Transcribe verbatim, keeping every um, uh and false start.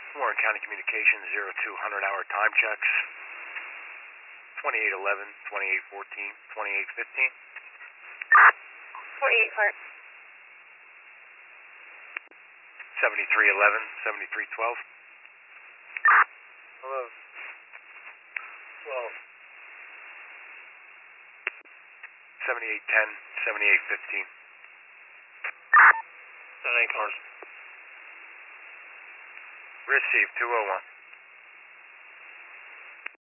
Warren County Communications, zero two hundred hour time checks. twenty-eight eleven, twenty-eight fourteen, twenty-eight fifteen. forty-eight Clark. seventy-three eleven, seventy-three twelve. Hello. twelve. seventy-eight ten, seventy-eight fifteen. seventy-eight cars. Receive two oh one.